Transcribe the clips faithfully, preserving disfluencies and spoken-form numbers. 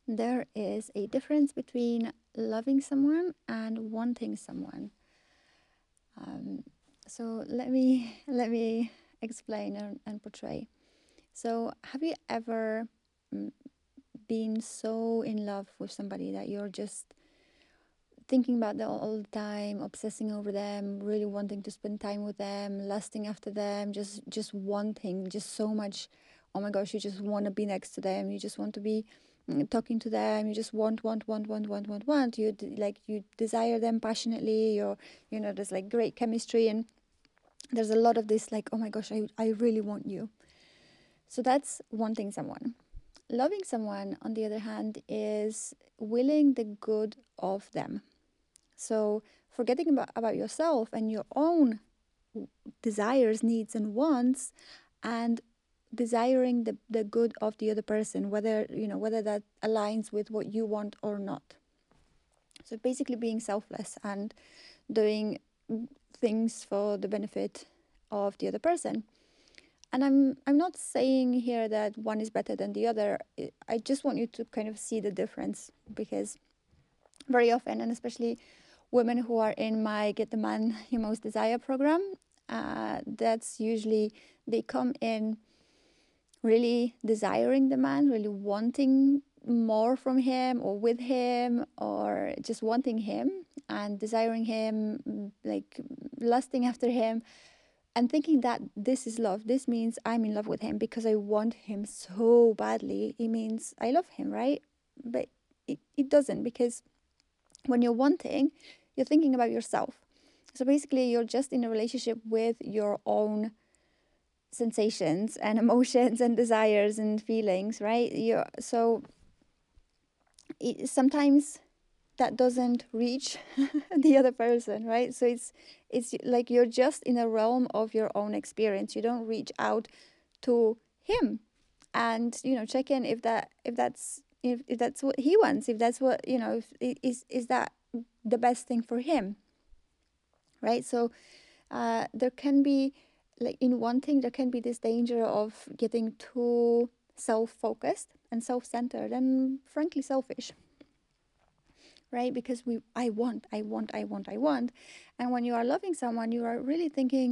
there is a difference between loving someone and wanting someone. Um, so let me let me explain and, and portray. So have you ever mm, been so in love with somebody that you're just thinking about them all the time, obsessing over them, really wanting to spend time with them, lusting after them, just just wanting, just so much. Oh my gosh, you just want to be next to them. You just want to be mm, talking to them. You just want, want, want, want, want, want, want. You d- like you desire them passionately. You're, you know, there's like great chemistry, and there's a lot of this like, oh my gosh, I I really want you. So that's wanting someone. Loving someone, on the other hand, is willing the good of them. So forgetting about, about yourself and your own desires, needs, and wants, and desiring the, the good of the other person, whether you know whether that aligns with what you want or not. So basically being selfless and doing things for the benefit of the other person. And I'm I'm not saying here that one is better than the other. I just want you to kind of see the difference, because very often, and especially women who are in my Get the Man You Most Desire program, uh, that's usually they come in really desiring the man, really wanting more from him or with him, or just wanting him and desiring him, like lusting after him, and thinking that this is love. This means I'm in love with him because I want him so badly. It means I love him, right? But it, it doesn't, because when you're wanting, you're thinking about yourself. So basically, you're just in a relationship with your own sensations and emotions and desires and feelings, right? You so it, sometimes that doesn't reach the other person, right? So it's it's like you're just in a realm of your own experience. You don't reach out to him and you know check in if that if that's if, if that's what he wants, if that's what you know if, is is that the best thing for him, right? So uh, there can be, like in one thing, there can be this danger of getting too self-focused and self-centered and frankly selfish, right? Because we I want, I want, I want, I want. And when you are loving someone, you are really thinking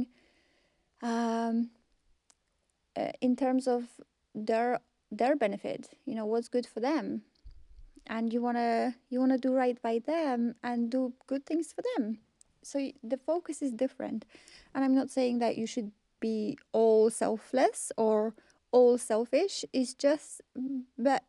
um, uh, in terms of their their benefit, you know, what's good for them. And you want to you want to do right by them and do good things for them. So the focus is different. And I'm not saying that you should be all selfless or all selfish. It's just that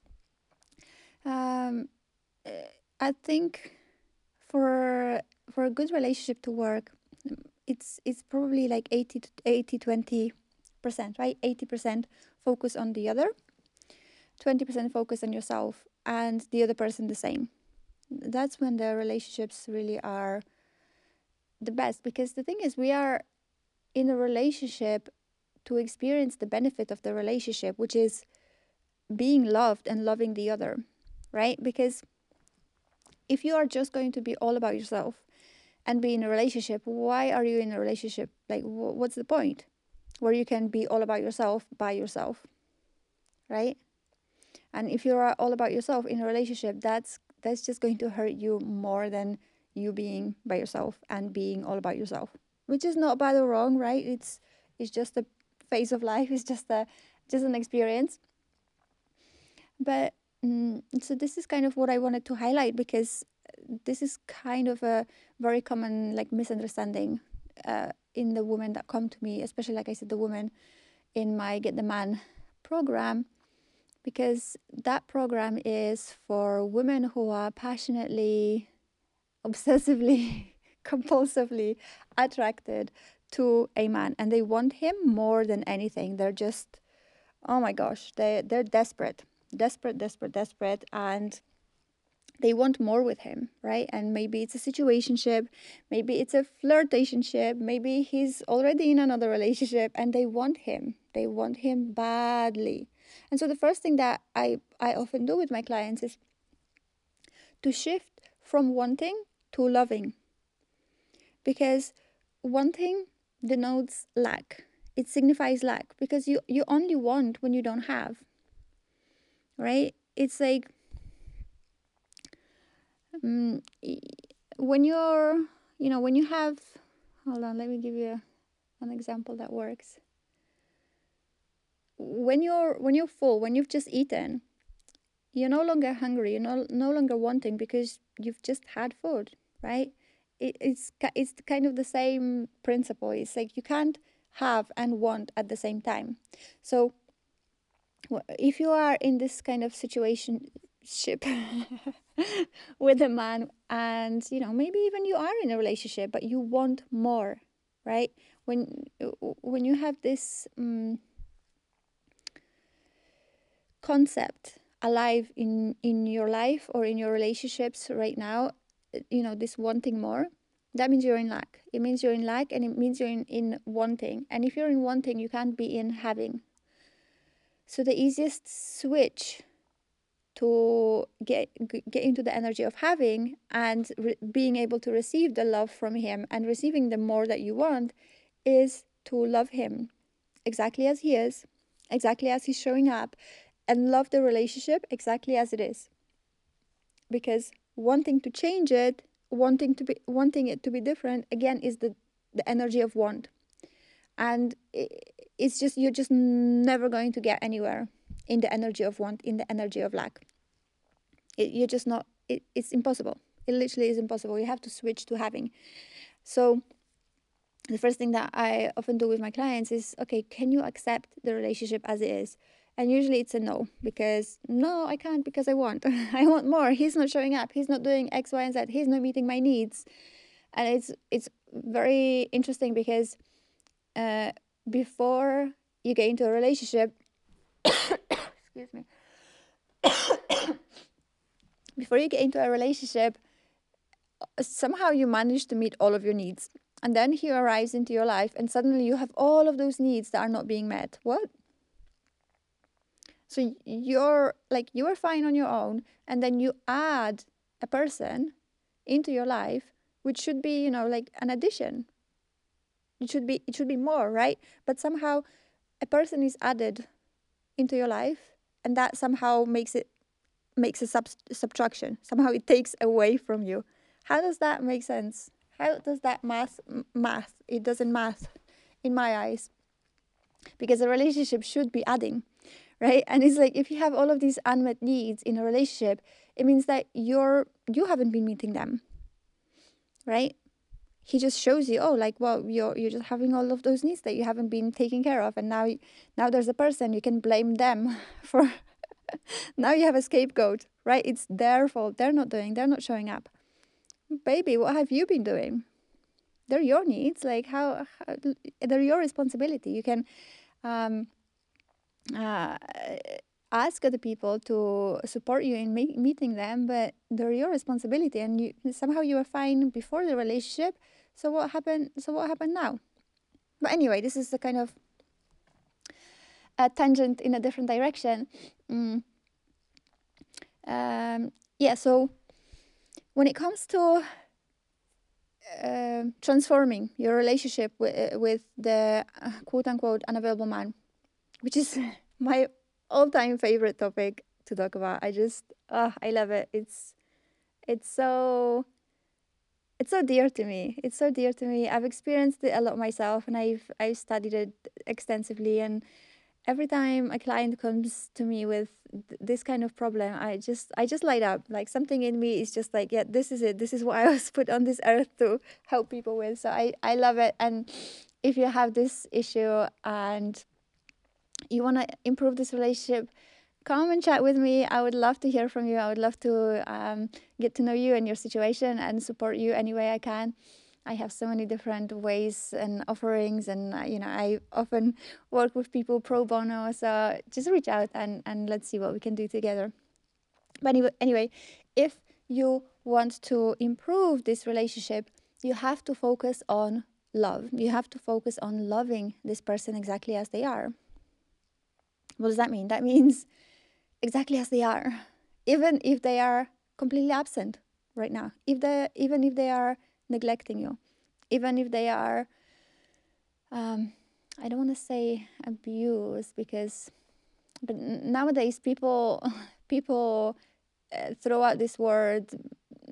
um, eh, I think for for a good relationship to work, it's it's probably like eighty to eighty twenty percent, right? eighty percent focus on the other, twenty percent focus on yourself, and the other person the same. That's when the relationships really are the best, because the thing is we are in a relationship to experience the benefit of the relationship, which is being loved and loving the other, right? Because if you are just going to be all about yourself and be in a relationship, why are you in a relationship? Like, wh- what's the point where you can be all about yourself by yourself, right? And if you are all about yourself in a relationship, that's that's just going to hurt you more than you being by yourself and being all about yourself, which is not bad or wrong, right? It's it's just a phase of life. It's just a just an experience. But mm, so this is kind of what I wanted to highlight, because this is kind of a very common like misunderstanding uh, in the women that come to me, especially like I said, the women in my Get the Man program, because that program is for women who are passionately, obsessively, compulsively attracted to a man, and they want him more than anything. They're just, oh my gosh, they they're desperate, desperate, desperate, desperate, and they want more with him, right? And maybe it's a situationship, maybe it's a flirtationship, maybe he's already in another relationship, and they want him. They want him badly. And so the first thing that I, I often do with my clients is to shift from wanting to loving. Because wanting denotes lack. It signifies lack, because you, you only want when you don't have, right? It's like Mm, when you're, you know, when you have, hold on, let me give you an example that works. When you're when you're full, when you've just eaten, you're no longer hungry. You're no, no longer wanting because you've just had food, right? It, it's it's kind of the same principle. It's like you can't have and want at the same time. So if you are in this kind of situation ship with a man, and you know maybe even you are in a relationship but you want more, right? When when you have this um, concept alive in in your life or in your relationships right now, you know this wanting more, that means you're in lack. It means you're in lack, and it means you're in, in wanting. And if you're in wanting, you can't be in having. So the easiest switch to get get into the energy of having and re- being able to receive the love from him and receiving the more that you want is to love him exactly as he is, exactly as he's showing up, and love the relationship exactly as it is. Because wanting to change it, wanting to be wanting it to be different again is the the energy of want. And it's just you're just never going to get anywhere in the energy of want, in the energy of lack. It, you're just not, it, it's impossible. It literally is impossible. You have to switch to having. So the first thing that I often do with my clients is, okay, can you accept the relationship as it is? And usually it's a no, because no, I can't, because I want. I want more. He's not showing up. He's not doing X, Y, and Z. He's not meeting my needs. And it's it's very interesting because uh, before you get into a relationship, excuse me, before you get into a relationship, somehow you manage to meet all of your needs. And then he arrives into your life and suddenly you have all of those needs that are not being met. What? So you're like, you are fine on your own, and then you add a person into your life, which should be, you know, like an addition. It should be, it should be more, right? But somehow a person is added into your life, and that somehow makes it makes a sub- subtraction. Somehow it takes away from you. How does that make sense? How does that math math? It doesn't math in my eyes, because a relationship should be adding, right? And it's like if you have all of these unmet needs in a relationship, it means that you're you haven't been meeting them, right? He just shows you, oh, like, well, you're you're just having all of those needs that you haven't been taking care of, and now now there's a person you can blame them for. Now you have a scapegoat, right? It's their fault. They're not doing. They're not showing up. Baby, what have you been doing? They're your needs. Like how, how they're your responsibility. You can um, uh, ask other people to support you in me- meeting them, but they're your responsibility. And you somehow you were fine before the relationship. So what happened? So what happened now? But anyway, this is a kind of a tangent in a different direction. Mm. Um, yeah. So when it comes to uh, transforming your relationship with, with the uh, quote unquote unavailable man, which is my all time favorite topic to talk about. I just, uh, I love it. It's, it's so, it's so dear to me. It's so dear to me. I've experienced it a lot myself, and I've, I've studied it extensively. And every time a client comes to me with th- this kind of problem, i just i just light up. Like something in me is just like, yeah, this is it. This is what I was put on this earth to help people with. So i i love it. And if you have this issue and you want to improve this relationship, come and chat with me. I would love to hear from you. I would love to um, get to know you and your situation and support you any way I can. I have so many different ways and offerings, and uh, you know, I often work with people pro bono. So just reach out and and let's see what we can do together. But anyway, anyway, if you want to improve this relationship, you have to focus on love. You have to focus on loving this person exactly as they are. What does that mean? That means exactly as they are, even if they are completely absent right now. If they, even if they are neglecting you, even if they are, um, I don't want to say abuse, because, but nowadays people, people uh, throw out this word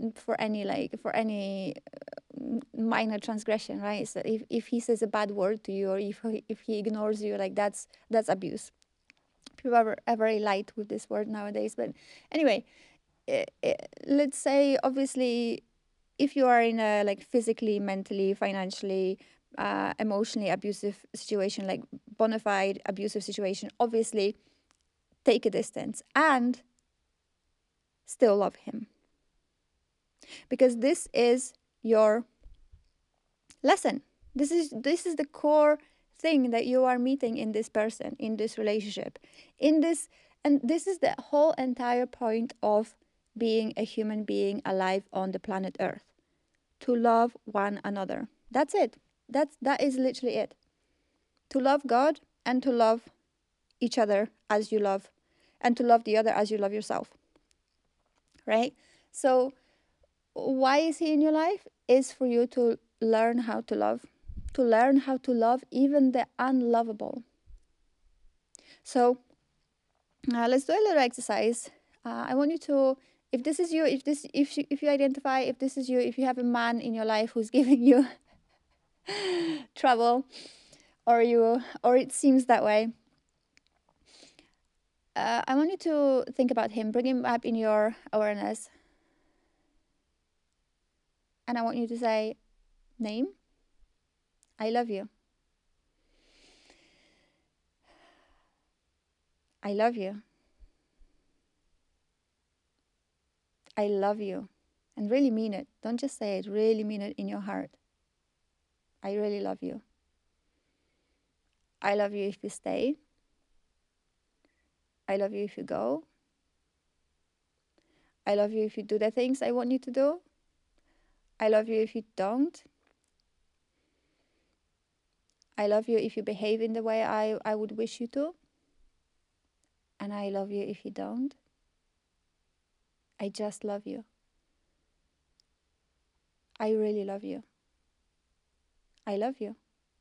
for any like for any minor transgression, right? So if, if he says a bad word to you, or if he, if he ignores you, like that's that's abuse. People are, are very light with this word nowadays. But anyway, it, it, let's say obviously if you are in a like physically, mentally, financially, uh, emotionally abusive situation, like bona fide abusive situation, obviously take a distance and still love him, because this is your lesson. This is this is the core thing that you are meeting in this person, in this relationship, in this, and this is the whole entire point of being a human being alive on the planet Earth, to love one another. That's it. That's that is literally it. To love God and to love each other as you love, and to love the other as you love yourself. Right? So why is he in your life? Is for you to learn how to love, to learn how to love even the unlovable. So uh, let's do a little exercise. Uh, I want you to, if this is you, if this, if you, if you identify, if this is you, if you have a man in your life who's giving you trouble, or you, or it seems that way, uh, I want you to think about him, bring him up in your awareness, and I want you to say, name, I love you. I love you. I love you. And really mean it. Don't just say it, really mean it in your heart. I really love you. I love you if you stay. I love you if you go. I love you if you do the things I want you to do. I love you if you don't. I love you if you behave in the way I, I would wish you to. And I love you if you don't. I just love you. I really love you. I love you.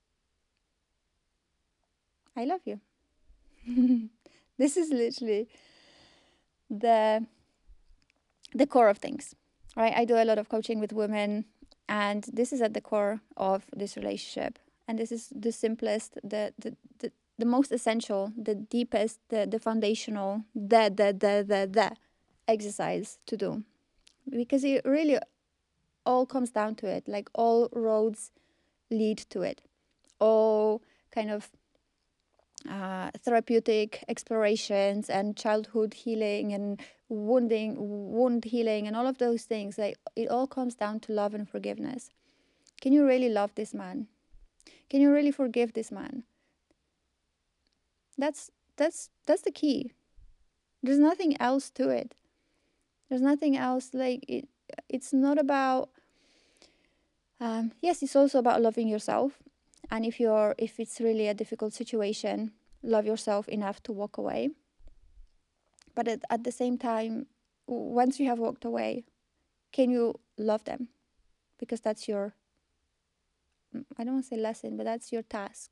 I love you. This is literally the the core of things, right? I do a lot of coaching with women, and this is at the core of this relationship. And this is the simplest, the the, the, the most essential, the deepest, the, the foundational, the, the, the, the, the exercise to do. Because it really all comes down to it. Like all roads lead to it. All kind of uh, therapeutic explorations and childhood healing and wounding, wound healing and all of those things, like it all comes down to love and forgiveness. Can you really love this man? Can you really forgive this man? That's that's that's the key. There's nothing else to it. There's nothing else. Like it. It's not about. Um, yes, it's also about loving yourself. And if you're, if it's really a difficult situation, love yourself enough to walk away. But at, at the same time, once you have walked away, can you love them? Because that's your, I don't want to say lesson, but that's your task.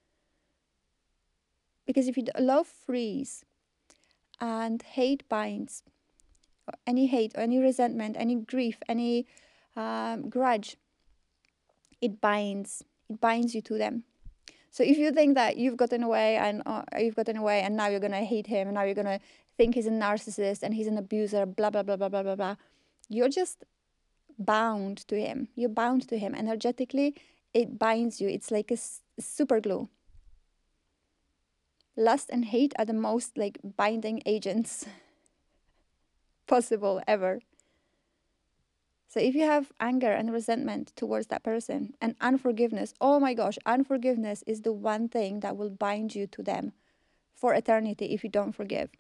Because if you love frees and hate binds, any hate, any resentment, any grief, any um, grudge, it binds. It binds you to them. So if you think that you've gotten away and uh, you've gotten away and now you're gonna hate him and now you're gonna think he's a narcissist and he's an abuser, blah blah blah blah blah blah blah, you're just bound to him. You're bound to him energetically. It binds you. It's like a s- super glue. Lust and hate are the most like binding agents possible ever. So if you have anger and resentment towards that person and unforgiveness, oh my gosh, unforgiveness is the one thing that will bind you to them for eternity if you don't forgive.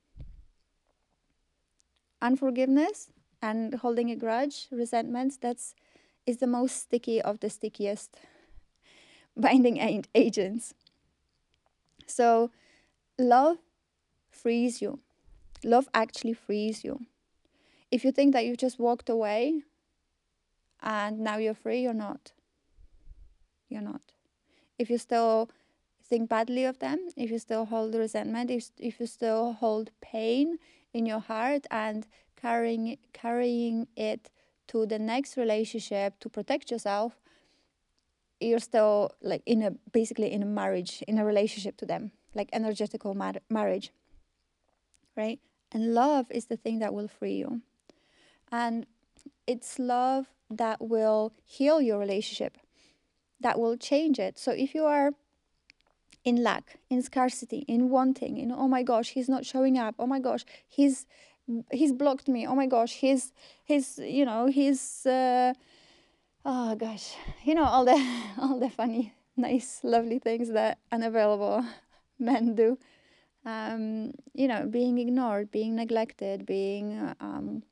Unforgiveness and holding a grudge, resentments, that's is the most sticky of the stickiest binding agents. So love frees you. Love actually frees you. If you think that you've just walked away and now you're free, you're not. You're not. If you still think badly of them, if you still hold resentment, if, if you still hold pain in your heart and carrying carrying it to the next relationship to protect yourself, you're still like in a basically in a marriage, in a relationship to them, like energetical mar- marriage, right? And love is the thing that will free you. And it's love that will heal your relationship, that will change it. So if you are in lack, in scarcity, in wanting, in oh my gosh, he's not showing up, oh my gosh, he's he's blocked me, oh my gosh, he's he's you know he's uh, oh gosh, you know all the all the funny, nice, lovely things that unavailable men do. Um, you know, being ignored, being neglected, being uh, um,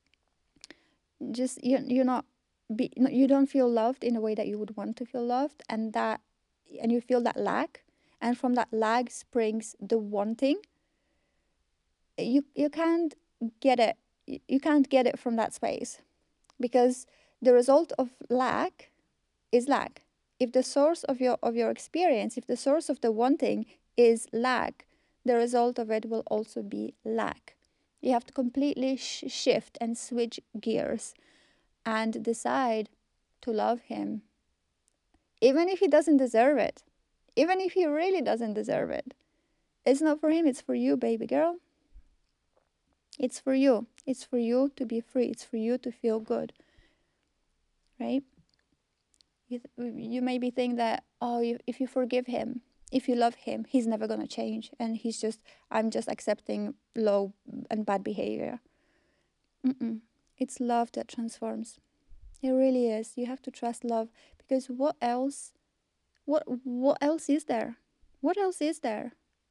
just you you're not be you don't feel loved in a way that you would want to feel loved, and that and you feel that lack, and from that lack springs the wanting. You you can't get it. You can't get it from that space, because the result of lack is lack. If the source of your of your experience, if the source of the wanting is lack, the result of it will also be lack. You have to completely sh- shift and switch gears and decide to love him, even if he doesn't deserve it, even if he really doesn't deserve it. It's not for him, it's for you, baby girl. It's for you. It's for you to be free. It's for you to feel good, right? You, th- you maybe think that, oh, you, if you forgive him, if you love him, he's never going to change. And he's just, I'm just accepting low and bad behavior. Mm-mm. It's love that transforms. It really is. You have to trust love, because what else, what, what else is there? What else is there?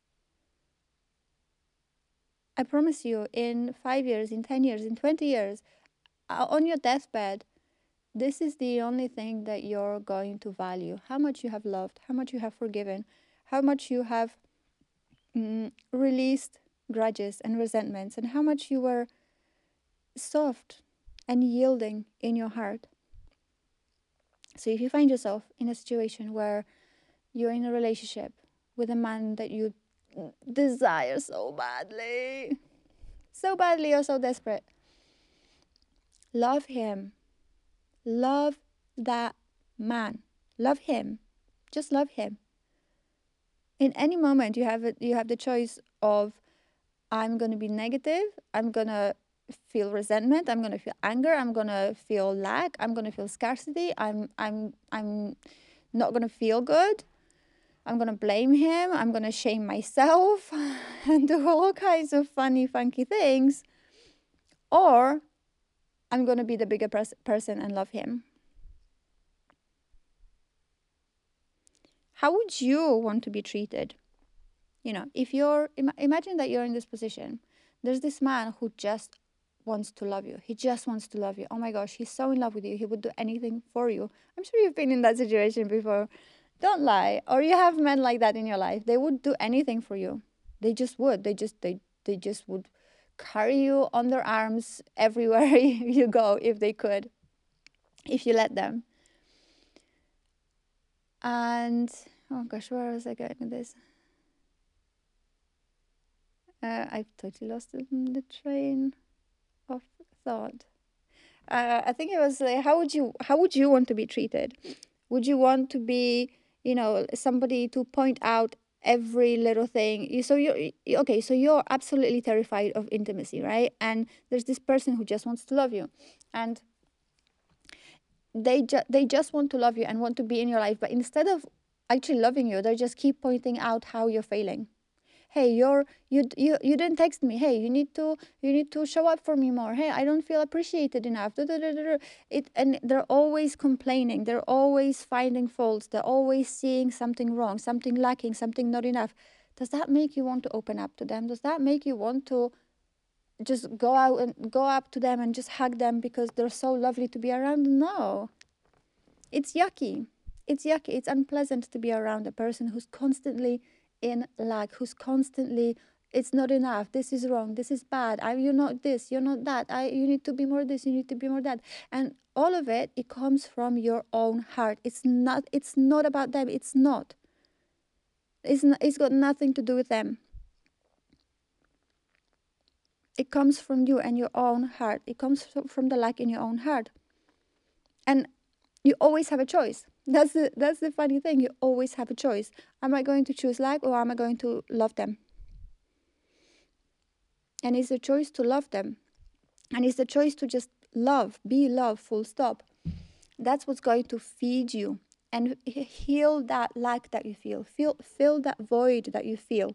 I promise you, in five years, in ten years, in twenty years, uh, on your deathbed, this is the only thing that you're going to value. How much you have loved, how much you have forgiven, how much you have mm, released grudges and resentments, and how much you were soft and yielding in your heart. So if you find yourself in a situation where you're in a relationship with a man that you desire so badly, so badly, or so desperate, love him. Love that man. Love him. Just love him. In any moment, you have it, you have the choice of, I'm going to be negative, I'm going to feel resentment, I'm going to feel anger, I'm going to feel lack, I'm going to feel scarcity, I'm I'm I'm not going to feel good. I'm going to blame him, I'm going to shame myself and do all kinds of funny funky things. Or I'm going to be the bigger pers- person and love him. How would you want to be treated? You know, if you're, Im- imagine that you're in this position. There's this man who just wants to love you. He just wants to love you. Oh my gosh, he's so in love with you. He would do anything for you. I'm sure you've been in that situation before. Don't lie. Or you have men like that in your life. They would do anything for you. They just would. They just, they, they just would carry you on their arms everywhere you go if they could, if you let them. And, oh gosh, where was I going with this? Uh, I've totally lost the, the train of thought. Uh, I think it was like, how would you how would you want to be treated? Would you want to be, you know, somebody to point out every little thing? You so you okay? So you're absolutely terrified of intimacy, right? And there's this person who just wants to love you, and they ju- they just want to love you and want to be in your life, but instead of actually loving you, they just keep pointing out how you're failing. Hey, you're you you you didn't text me. Hey, you need to you need to show up for me more. Hey, I don't feel appreciated enough. Da, da, da, da, da. It and they're always complaining. They're always finding faults. They're always seeing something wrong, something lacking, something not enough. Does that make you want to open up to them? Does that make you want to just go out and go up to them and just hug them because they're so lovely to be around? No. It's yucky. It's yucky. It's unpleasant to be around a person who's constantly in lack, who's constantly, it's not enough, this is wrong, this is bad, I, you're not this, you're not that, I, you need to be more this, you need to be more that. And all of it, it comes from your own heart. It's not, it's not about them. It's not. It's, not, it's got nothing to do with them. It comes from you and your own heart. It comes from the lack in your own heart. And you always have a choice. That's the that's the funny thing. You always have a choice. Am I going to choose lack, or am I going to love them? And it's a choice to love them. And it's the choice to just love, be love, full stop. That's what's going to feed you and heal that lack that you feel. Feel fill that void that you feel.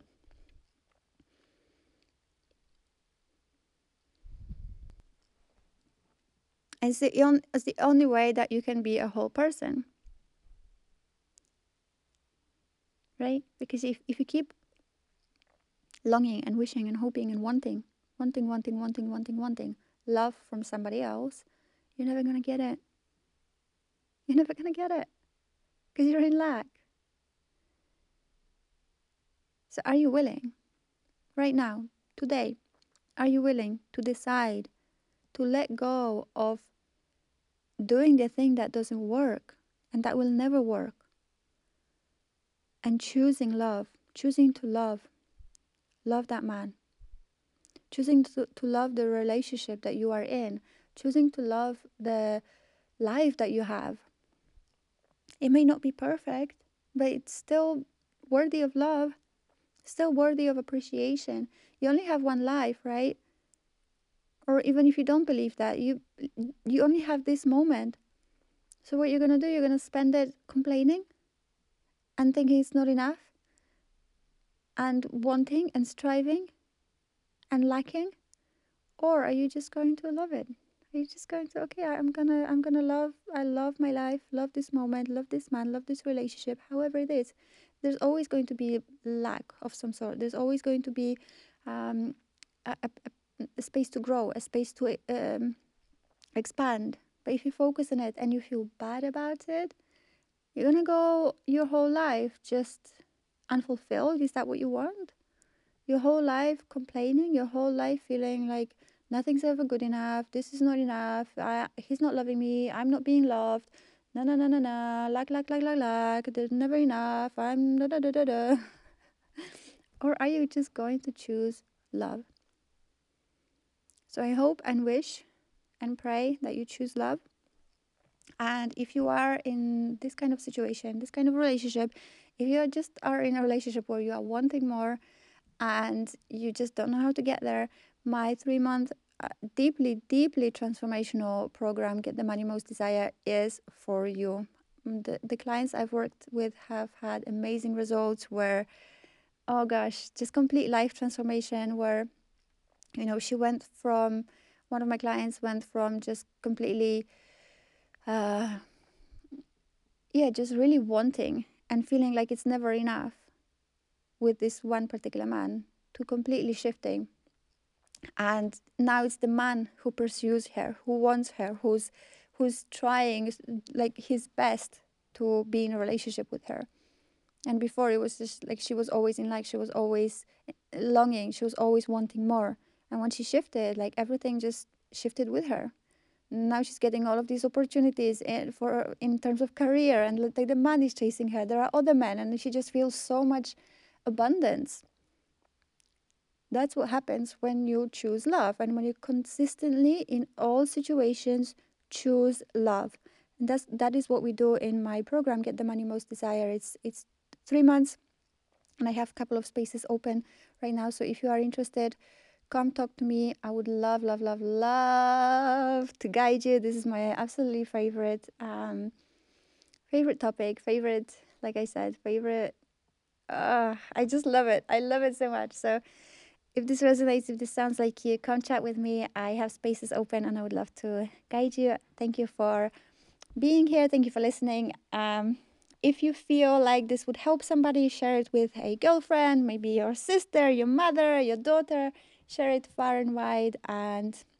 And it's the, on, it's the only way that you can be a whole person. Right? Because if, if you keep longing and wishing and hoping and wanting, wanting, wanting, wanting, wanting, wanting love from somebody else, you're never going to get it. You're never going to get it because you're in lack. So are you willing right now, today, are you willing to decide to let go of doing the thing that doesn't work and that will never work, and choosing love, choosing to love, love that man, choosing to, to love the relationship that you are in, choosing to love the life that you have? It may not be perfect, but it's still worthy of love, still worthy of appreciation. You only have one life, right? Or even if you don't believe that, you you only have this moment. So what you're going to do, you're going to spend it complaining and thinking it's not enough and wanting and striving and lacking? Or are you just going to love it? Are you just going to, okay, I'm gonna I'm gonna love, I love my life, love this moment, love this man, love this relationship, however it is. There's always going to be lack of some sort. There's always going to be um, a, a, a space to grow, a space to um, expand. But if you focus on it and you feel bad about it, you're gonna go your whole life just unfulfilled. Is that what you want? Your whole life complaining, your whole life feeling like nothing's ever good enough, this is not enough, I, he's not loving me, I'm not being loved, no, no, no, no, no, like, like, like, like, like, there's never enough, I'm da da da da da. Or are you just going to choose love? So I hope and wish and pray that you choose love. And if you are in this kind of situation, this kind of relationship, if you just are in a relationship where you are wanting more and you just don't know how to get there, my three month uh, deeply, deeply transformational program, Get the Money Most Desire, is for you. The, the clients I've worked with have had amazing results where, oh gosh, just complete life transformation where, you know, she went from, one of my clients went from just completely, uh, yeah, just really wanting and feeling like it's never enough with this one particular man to completely shifting. And now it's the man who pursues her, who wants her, who's who's trying like his best to be in a relationship with her. And before it was just like she was always in like she was always longing, she was always wanting more. And when she shifted, like everything just shifted with her. Now she's getting all of these opportunities in, for in terms of career, and like the man is chasing her. There are other men, and she just feels so much abundance. That's what happens when you choose love and when you consistently, in all situations, choose love. And that's that is what we do in my program, Get the Money Most Desire. It's it's three months, and I have a couple of spaces open right now. So if you are interested, come talk to me. I would love, love, love, love to guide you. This is my absolutely favorite, um, favorite topic, favorite, like I said, favorite. Uh, I just love it. I love it so much. So if this resonates, if this sounds like you, come chat with me. I have spaces open and I would love to guide you. Thank you for being here. Thank you for listening. Um, if you feel like this would help somebody, share it with a girlfriend, maybe your sister, your mother, your daughter. Share it far and wide. And